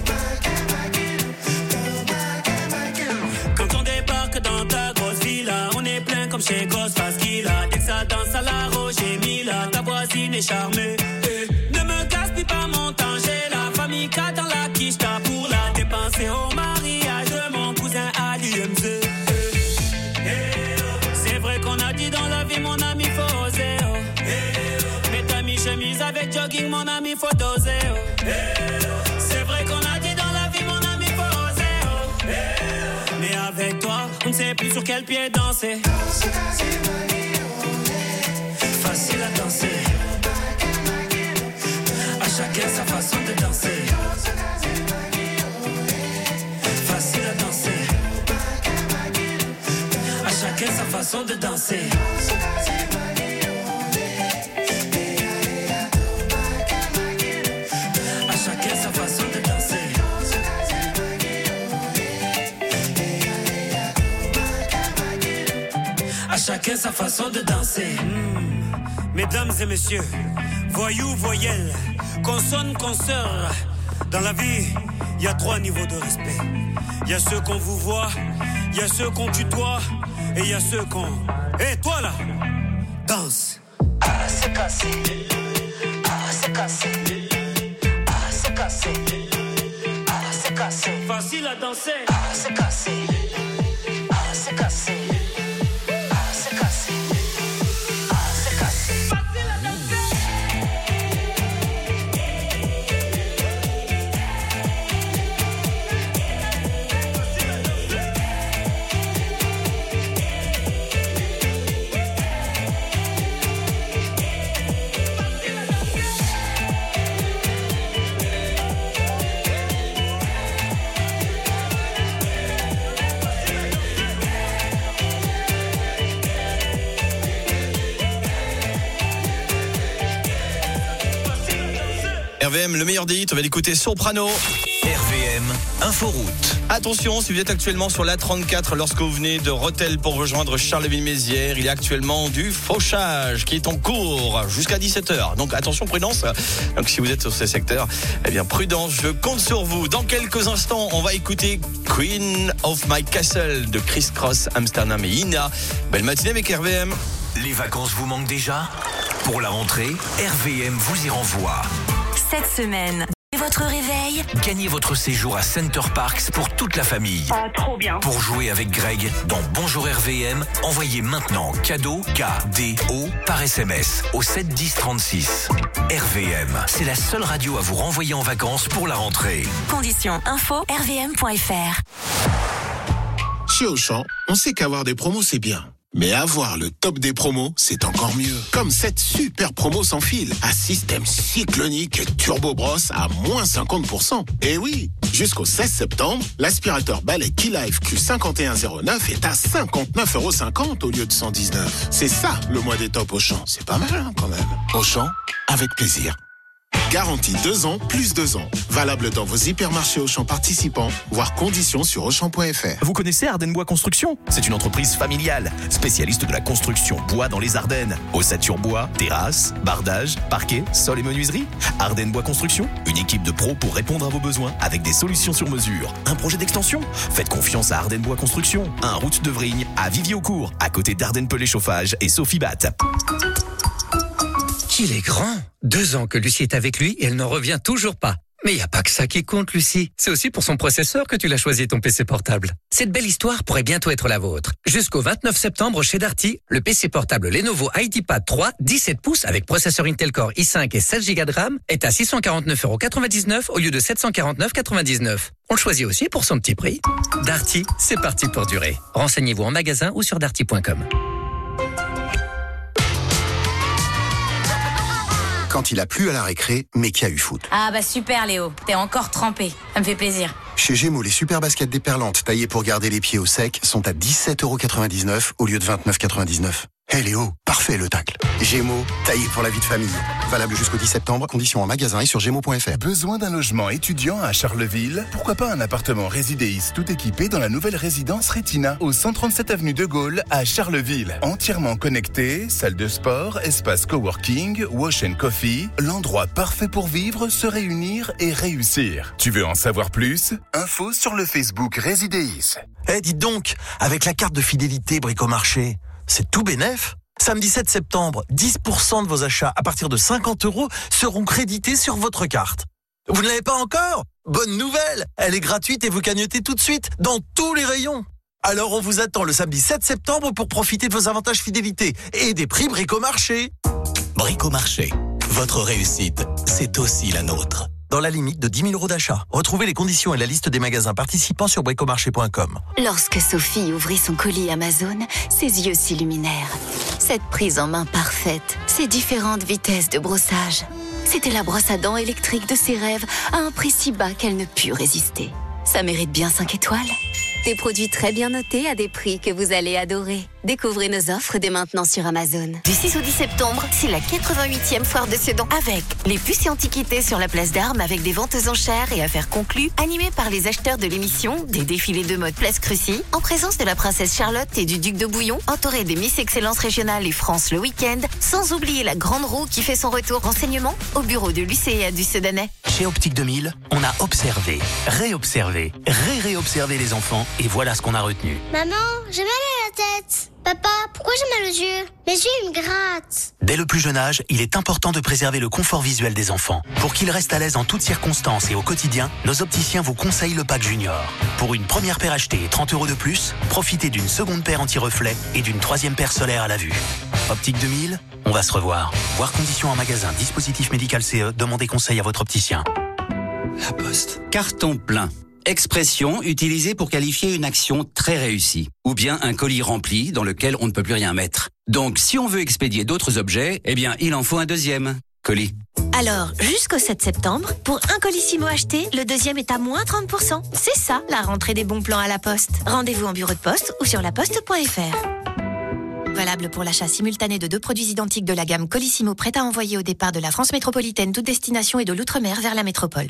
Quand on débarque dans ta grosse villa, on est plein comme chez Ghostface Killah. Dès que ça danse à la Roger Mila, ta voisine est charmée. Et ne me gaspille pas mon temps, j'ai la famille K dans la quiche, t'as pour la dépenser au mariage de mon cousin Ali M Z. C'est vrai qu'on a dit dans la vie, mon ami, faut oser. Oh. Mets ta mi-chemise avec jogging, mon ami, faut doser. Oh. C'est vrai qu'on a dit dans la vie, mon ami, faut oser. Oh. Mais avec toi, on ne sait plus sur quel pied danser. Facile à danser, à chacun sa façon de danser. Facile à danser, à chacun sa façon de danser. À chacun sa façon de danser. À chacun sa façon de danser. Mmh. Mesdames et messieurs, voyous, voyelles, consonnes, consoeurs. Dans la vie, il y a trois niveaux de respect. Il y a ceux qu'on vous voit, il y a ceux qu'on tutoie, et il y a ceux qu'on... Hé, hey, toi là, danse. Ah, c'est cassé. Ah, c'est cassé. Ah, c'est cassé. Ah, c'est cassé. Facile à danser. Ah, c'est cassé. Ah, c'est cassé. Ah, c'est cassé. Ah, c'est cassé. Facile à danser. R V M, le meilleur des hits, on va l'écouter Soprano. R V M, Inforoute. Attention, si vous êtes actuellement sur l'A trente-quatre lorsque vous venez de Rethel pour rejoindre Charleville-Mézières, il y a actuellement du fauchage qui est en cours jusqu'à dix-sept heures. Donc attention, prudence. Donc si vous êtes sur ces secteurs, eh bien prudence, je compte sur vous. Dans quelques instants, on va écouter Queen of My Castle de Chris Cross, Amsterdam et Ina. Belle matinée avec R V M. Les vacances vous manquent déjà? Pour la rentrée, R V M vous y renvoie. Cette semaine, votre réveil. Gagnez votre séjour à Center Parks pour toute la famille. Ah, trop bien. Pour jouer avec Greg dans Bonjour R V M, envoyez maintenant cadeau K D O par S M S au sept dix trente-six. R V M, c'est la seule radio à vous renvoyer en vacances pour la rentrée. Conditions info r v m point f r. Chez Auchan, on sait qu'avoir des promos c'est bien. Mais avoir le top des promos, c'est encore mieux. Comme cette super promo sans fil, à système cyclonique et turbo brosse à moins cinquante pour cent. Et oui, jusqu'au seize septembre, l'aspirateur balai Key-Life Q cinquante et un zéro neuf est à cinquante-neuf euros cinquante au lieu de cent dix-neuf. C'est ça, le mois des tops Auchan. C'est pas mal, hein, quand même. Auchan, avec plaisir. Garantie deux ans, plus deux ans. Valable dans vos hypermarchés Auchan participants, voire conditions sur Auchan point f r. Vous connaissez Ardennes Bois Construction? C'est une entreprise familiale, spécialiste de la construction bois dans les Ardennes. Ossature bois, terrasse, bardage, parquet, sol et menuiserie. Ardennes Bois Construction, une équipe de pros pour répondre à vos besoins avec des solutions sur mesure. Un projet d'extension? Faites confiance à Ardennes Bois Construction. Un route de Vrigne à Vivier-au-Court, à côté d'Ardennes Pelé Chauffage et Sophie Bat. Qu'il est grand! Deux ans que Lucie est avec lui et elle n'en revient toujours pas. Mais y a pas que ça qui compte, Lucie. C'est aussi pour son processeur que tu l'as choisi, ton P C portable. Cette belle histoire pourrait bientôt être la vôtre. Jusqu'au vingt-neuf septembre, chez Darty, le P C portable Lenovo IdeaPad trois, dix-sept pouces avec processeur Intel Core i cinq et sept giga de RAM est à six cent quarante-neuf euros quatre-vingt-dix-neuf au lieu de sept cent quarante-neuf euros quatre-vingt-dix-neuf. On le choisit aussi pour son petit prix. Darty, c'est parti pour durer. Renseignez-vous en magasin ou sur darty point com. Quand il a plu à la récré, mais qu'il y a eu foot. Ah bah super Léo, t'es encore trempé. Ça me fait plaisir. Chez Gémeaux, les super baskets déperlantes taillées pour garder les pieds au sec sont à dix-sept euros quatre-vingt-dix-neuf au lieu de vingt-neuf euros quatre-vingt-dix-neuf. Hé hey Léo, parfait le tacle. Gémeaux, taillé pour la vie de famille. Valable jusqu'au dix septembre, conditions en magasin et sur gémeaux point f r. Besoin d'un logement étudiant à Charleville? Pourquoi pas un appartement Résidéis tout équipé dans la nouvelle résidence Retina, au cent trente-sept avenue de Gaulle à Charleville. Entièrement connecté, salle de sport, espace coworking, wash and coffee, l'endroit parfait pour vivre, se réunir et réussir. Tu veux en savoir plus? Info sur le Facebook Résidéis. Eh, hey, dites donc, avec la carte de fidélité Bricomarché, c'est tout bénef. Samedi sept septembre, dix pour cent de vos achats à partir de cinquante euros seront crédités sur votre carte. Vous ne l'avez pas encore? Bonne nouvelle! Elle est gratuite et vous cagnotez tout de suite dans tous les rayons. Alors on vous attend le samedi sept septembre pour profiter de vos avantages fidélité et des prix Bricomarché. Bricomarché, votre réussite, c'est aussi la nôtre. Dans la limite de dix mille euros d'achat. Retrouvez les conditions et la liste des magasins participants sur bricomarché point com. Lorsque Sophie ouvrit son colis Amazon, ses yeux s'illuminèrent. Cette prise en main parfaite, ces différentes vitesses de brossage. C'était la brosse à dents électrique de ses rêves à un prix si bas qu'elle ne put résister. Ça mérite bien cinq étoiles. Des produits très bien notés à des prix que vous allez adorer. Découvrez nos offres dès maintenant sur Amazon. Du six au dix septembre, c'est la quatre-vingt-huitième foire de Sedan avec les puces et antiquités sur la place d'Armes avec des ventes aux enchères et affaires conclues, animées par les acheteurs de l'émission, des défilés de mode Place Crucy, en présence de la princesse Charlotte et du duc de Bouillon, entouré des Miss Excellence Régionale et France le week-end, sans oublier la grande roue qui fait son retour. Renseignement au bureau de l'U C A du Sedanais. Chez Optique deux mille, on a observé, réobservé, ré-réobservé les enfants et voilà ce qu'on a retenu. Maman, j'ai mal à la tête. Papa, pourquoi j'ai mal aux yeux? Mes yeux, ils me grattent. Dès le plus jeune âge, il est important de préserver le confort visuel des enfants. Pour qu'ils restent à l'aise en toutes circonstances et au quotidien, nos opticiens vous conseillent le pack Junior. Pour une première paire achetée et trente euros de plus, profitez d'une seconde paire anti-reflet et d'une troisième paire solaire à la vue. Optique deux mille, on va se revoir. Voir conditions en magasin, dispositif médical C E, demandez conseil à votre opticien. La Poste. Carton plein. Expression utilisée pour qualifier une action très réussie. Ou bien un colis rempli dans lequel on ne peut plus rien mettre. Donc, si on veut expédier d'autres objets, eh bien, il en faut un deuxième colis. Alors, jusqu'au sept septembre, pour un Colissimo acheté, le deuxième est à moins trente pour cent. C'est ça, la rentrée des bons plans à la Poste. Rendez-vous en bureau de poste ou sur laposte point f r. Valable pour l'achat simultané de deux produits identiques de la gamme Colissimo prêt à envoyer au départ de la France métropolitaine, toute destination et de l'outre-mer vers la métropole.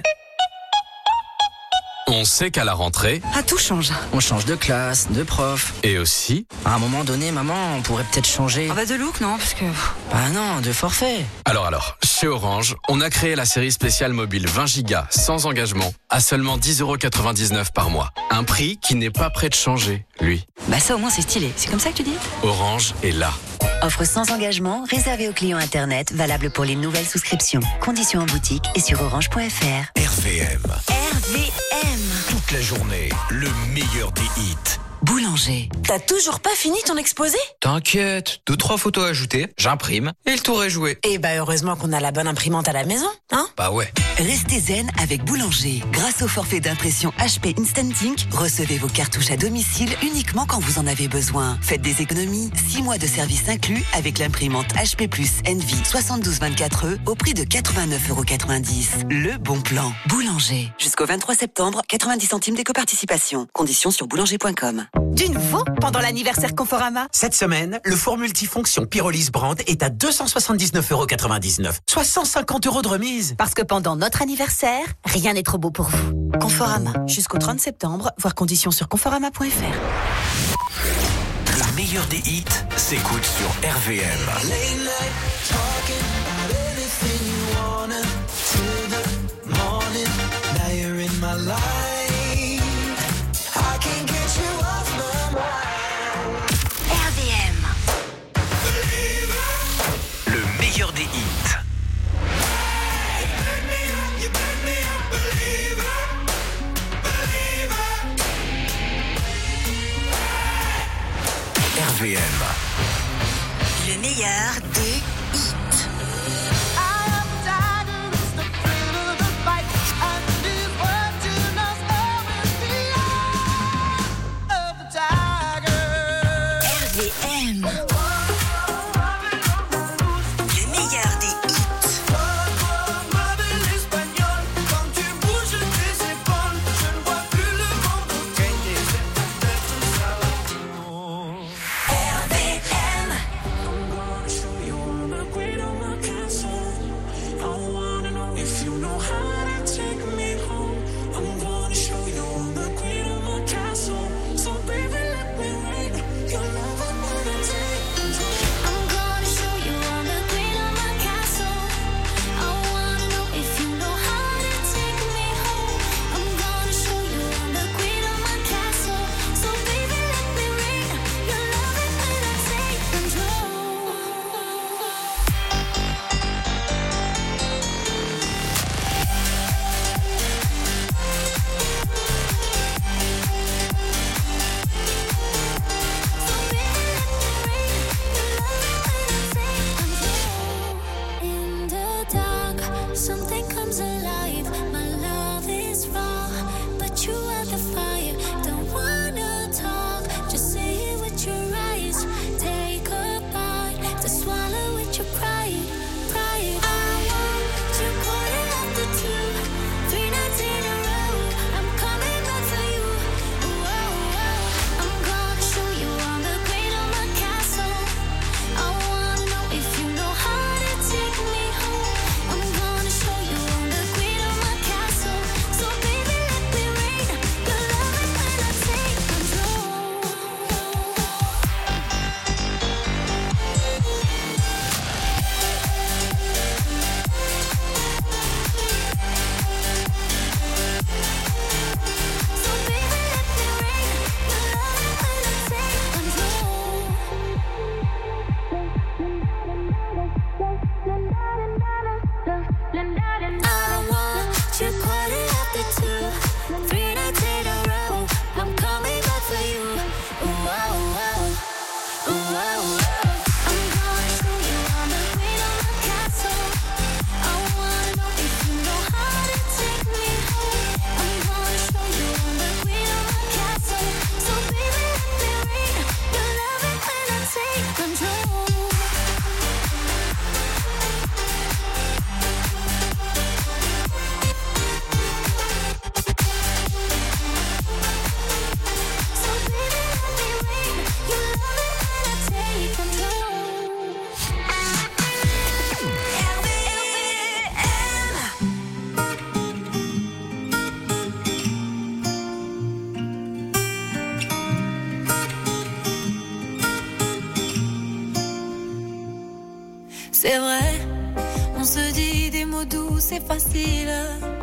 On sait qu'à la rentrée... Ah, tout change. On change de classe, de prof. Et aussi... À un moment donné, maman, on pourrait peut-être changer... Ah bah de look, non, parce que... Ah non, de forfait. Alors alors, chez Orange, on a créé la série spéciale mobile vingt gigas sans engagement à seulement dix euros quatre-vingt-dix-neuf par mois. Un prix qui n'est pas prêt de changer, lui. Bah ça au moins c'est stylé, c'est comme ça que tu dis? Orange est là. Offre sans engagement, réservée aux clients Internet, valable pour les nouvelles souscriptions. Conditions en boutique et sur orange point f r. R V M. R V M. Toute la journée, le meilleur des hits. Boulanger. T'as toujours pas fini ton exposé? T'inquiète, deux, trois photos ajoutées, j'imprime et le tour est joué. Eh bah heureusement qu'on a la bonne imprimante à la maison, hein? Bah ouais. Restez zen avec Boulanger. Grâce au forfait d'impression H P Instant Ink, recevez vos cartouches à domicile uniquement quand vous en avez besoin. Faites des économies, six mois de service inclus avec l'imprimante H P plus Envy soixante-douze vingt-quatre E au prix de quatre-vingt-neuf euros quatre-vingt-dix. Le bon plan. Boulanger. Jusqu'au vingt-trois septembre, quatre-vingt-dix centimes d'éco-participation. Conditions sur boulanger point com. Du nouveau pendant l'anniversaire Conforama. Cette semaine, le four multifonction Pyrolyse Brand est à deux cent soixante-dix-neuf euros quatre-vingt-dix-neuf, soit cent cinquante euros de remise. Parce que pendant notre anniversaire, rien n'est trop beau pour vous. Conforama, jusqu'au trente septembre, voir conditions sur conforama point f r. Le meilleur des hits s'écoute sur R V M. Le meilleur des hits. V M. Le meilleur des hits. R V M. C'est vrai, on se dit des mots doux, c'est facile.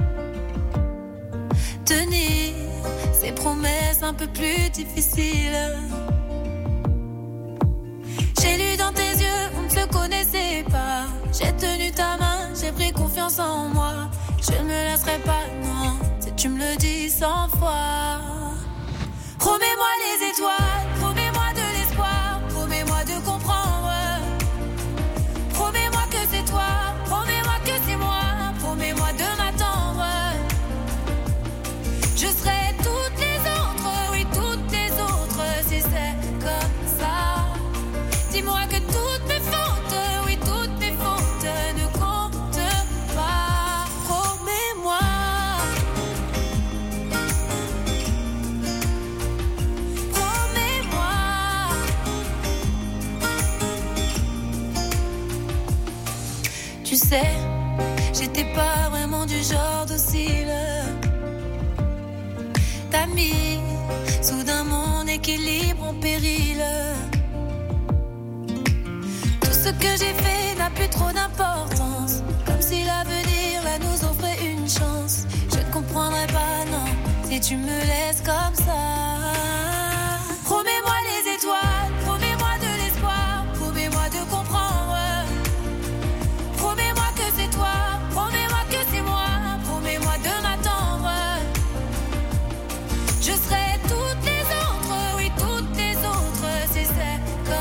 Tenir ces promesses un peu plus difficiles. J'ai lu dans tes yeux, on ne se connaissait pas. J'ai tenu ta main, j'ai pris confiance en moi. Je ne me laisserai pas, non, si tu me le dis cent fois. Promets-moi les étoiles, promets-moi de l'espoir, promets-moi de comprendre. Promets-moi que c'est toi, promets-moi que c'est moi, promets-moi de m'attendre. Je serai toutes les autres, oui toutes les autres, si c'est comme ça. Dis-moi que toutes mes fautes, oui toutes mes fautes ne comptent pas. Promets-moi. Promets-moi. Tu sais, j'étais pas vraiment du genre docile. T'as mis soudain mon équilibre en péril. Tout ce que j'ai fait n'a plus trop d'importance. Comme si l'avenir là nous offrait une chance. Je ne comprendrai pas, non, si tu me laisses comme ça. Promets-moi les étoiles, promets-moi de l'espoir, promets-moi de comprendre. Promets-moi que c'est toi, promets-moi que c'est moi, promets-moi de m'attendre. Je serai toutes les autres, oui toutes les autres, si c'est comme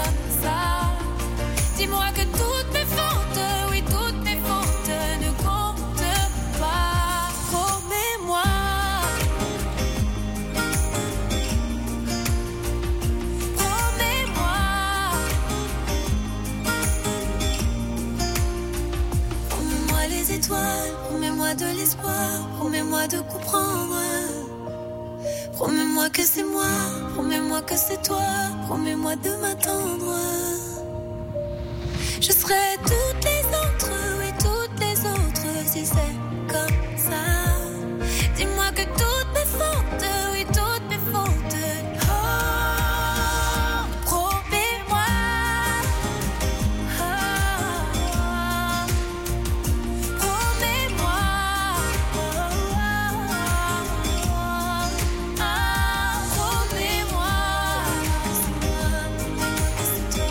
espoir, promets-moi de comprendre. Promets-moi que c'est moi, promets-moi que c'est toi, promets-moi de m'attendre. Je serai toutes les autres, oui toutes les autres, si c'est comme ça. Dis-moi que toutes mes fautes, oui toutes mes fautes. Oh, promets-moi. Oh, promets-moi. Oh, oh, promets-moi. C'est toi,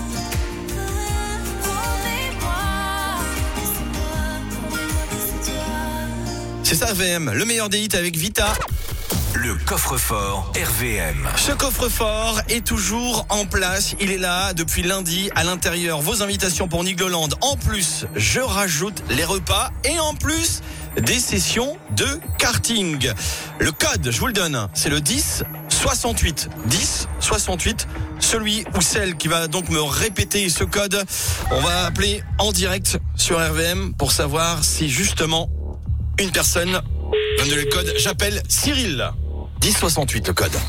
C'est ça R V M, le meilleur des hits avec Vita. Le coffre-fort R V M. Ce coffre-fort est toujours en place. Il est là depuis lundi à l'intérieur. Vos invitations pour Nigloland. En plus, je rajoute les repas et en plus, des sessions de karting. Le code, je vous le donne, c'est le dix soixante-huit. dix soixante-huit. Celui ou celle qui va donc me répéter ce code, on va appeler en direct sur R V M pour savoir si justement une personne donne le code. J'appelle Cyril. dix soixante-huit le code.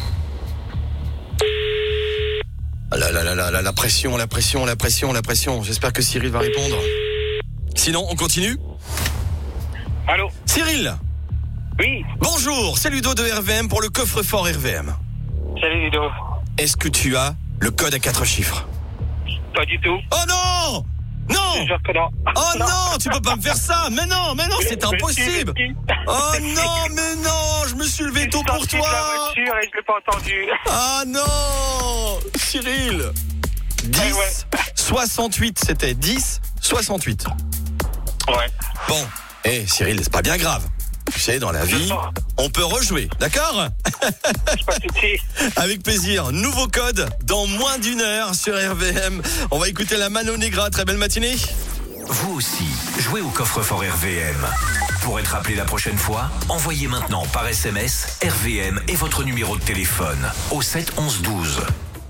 Ah là là là là là, la pression, la pression, la pression, la pression. J'espère que Cyril va répondre. Sinon, on continue. Allô Cyril. Oui. Bonjour, c'est Ludo de R V M pour le coffre-fort R V M. Salut Ludo. Est-ce que tu as le code à quatre chiffres? Pas du tout. Oh non! Non! non. Oh non. non, tu peux pas me faire ça! Mais non, mais non, c'est impossible! Oh non, mais non, je me suis levé tôt pour toi! Je suis sorti de la voiture et je l'ai pas entendu. Ah non! Cyril! dix soixante-huit, c'était dix soixante-huit. Ouais. Bon, hé hey, Cyril, c'est pas bien grave. Tu sais, dans la vie, on peut rejouer, d'accord? Pas de souci. Avec plaisir. Nouveau code dans moins d'une heure sur R V M. On va écouter la Mano Negra. Très belle matinée. Vous aussi, jouez au coffre-fort R V M. Pour être appelé la prochaine fois, envoyez maintenant par S M S R V M et votre numéro de téléphone au sept onze douze.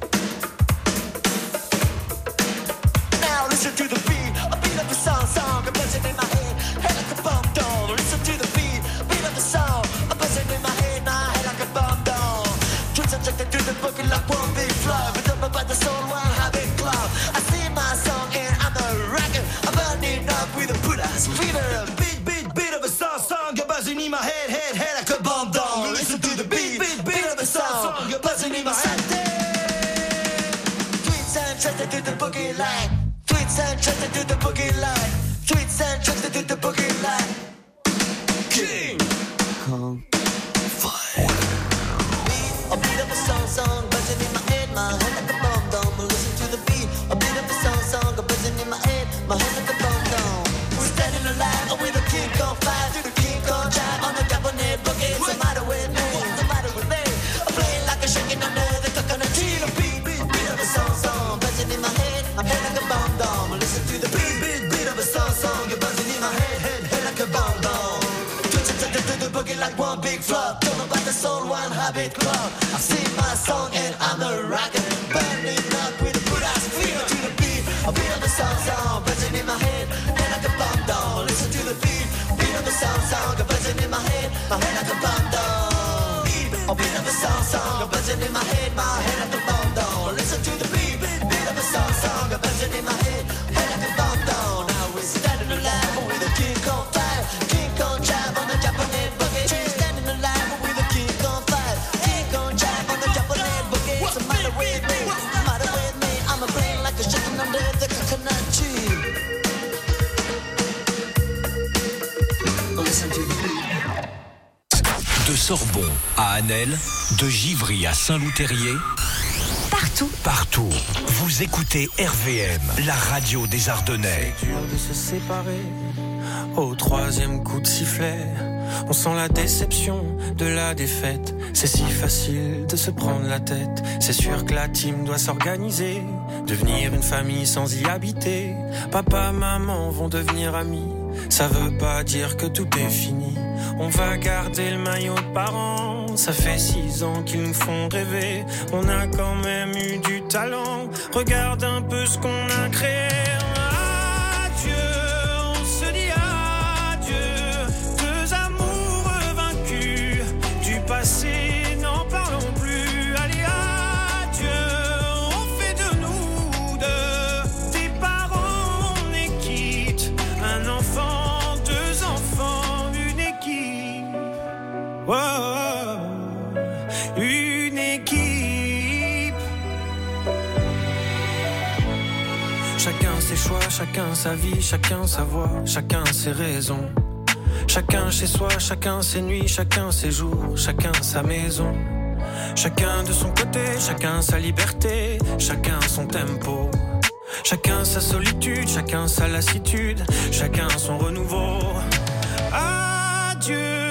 Now listen to the beat, a beat of the song, song, a buzzing in my head, head like a bomb down. Listen to the beat, beat of the song, a buzzing in my head, my head like a bomb down. Truth subjected to the boogie like one big flow, but don't know about the soul, one habit club. I sing my song and I'm a rocker, I'm burning up with a Buddha's fever. Beat, beat, beat of a song, song, a buzzing in my head, head, head like a bomb down. Listen to the beat, beat, beat of a song, song, a buzzing in my head. Tweets and trusted to the boogie line. Tweets and trusted to the boogie line. Tweets and trusted to the boogie line. King Kong Fire. A beat of a song, song, buzzing in my head, my head like a bomb down. Listen to the beat. A beat of a song, song, buzzing in my head, my head like a bomb down. We're standing alive with a King Kong fire, to the King Kong drive on the Japanese boogie. What's the matter with me? What's the matter with me? I'm playing like a shaking under the coconut tree. The beat, beat, beat of a song, song, buzzing in my head, my head like a bomb down. Listen to the beat, beat, beat of a song, song, you're buzzing in my head, head, head like a bomb down. Twitching to the, to the boogie like one big flop. Don't know about the soul, one habit club. I sing my song and I'm a rocker, burning up with a Buddha's fever to the beat. A beat of a song, song, buzzing in my head, head like a bomb down. Listen to the beat, beat of a song, song, buzzing in my head, my head like a bomb down. A beat of a song, song, buzzing in my head, my head like a bomb down. Listen to the beat, beat of a song, song, buzzing in my head, head like a bomb down. Now we're standing alive with a King Kong fire, King Kong drive on the Japanese boogie. We're standing alive with a King Kong fire, King Kong drive on the Japanese boogie. What's the matter with me? What's the matter with me? I'm a brain like a chicken under the coconut tree. Listen to the beat. De Sorbon à Annelle, de Givry à Saint-Loup-Terrier, Partout. partout, vous écoutez R V M, la radio des Ardennais. C'est dur de se séparer, au troisième coup de sifflet, on sent la déception de la défaite. C'est si facile de se prendre la tête, c'est sûr que la team doit s'organiser, devenir une famille sans y habiter. Papa, maman vont devenir amis, ça veut pas dire que tout est fini. On va garder le maillot de parents, ça fait six ans qu'ils nous font rêver. On a quand même eu du talent, regarde un peu ce qu'on a créé. Adieu, on se dit adieu, deux Chacun ses choix, chacun sa vie, chacun sa voix, chacun ses raisons. Chacun chez soi, chacun ses nuits, chacun ses jours, chacun sa maison. Chacun de son côté, chacun sa liberté, chacun son tempo. Chacun sa solitude, chacun sa lassitude, chacun son renouveau. Adieu.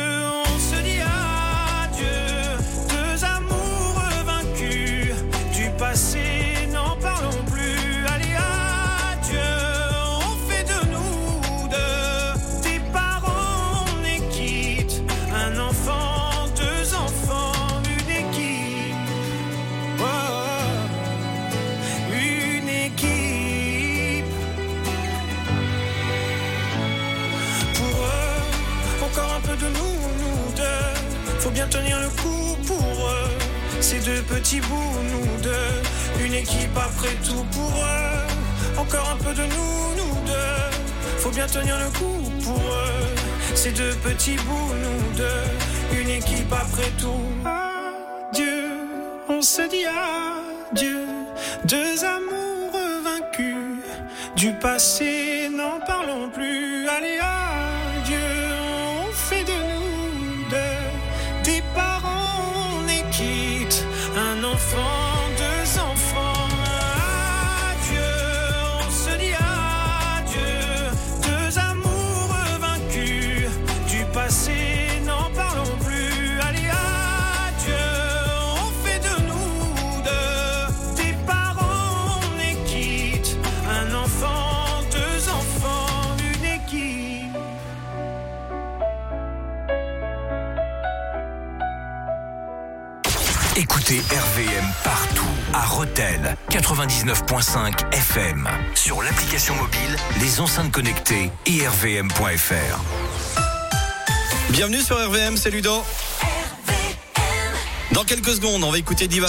Tenir le coup pour eux, ces deux petits bouts, nous deux, une équipe après tout pour eux, encore un peu de nous, nous deux, faut bien tenir le coup pour eux, ces deux petits bouts, nous deux, une équipe après tout. Adieu, on se dit adieu, deux amours vaincus, du passé n'en parlons plus, allez adieu, on fait de nous deux des parents, on est quitte, un enfant, deux enfants. Adieu, on se dit adieu, deux amours vaincus, du passé n'en parlons plus. Allez adieu, on fait de nous deux des parents, on est quitte, un enfant, deux enfants, une équipe. Écoutez R V M partout, à Rethel, quatre-vingt-dix-neuf virgule cinq F M, sur l'application mobile, les enceintes connectées et r v m point f r. Bienvenue sur R V M, c'est Ludo. Dans quelques secondes, on va écouter Diva.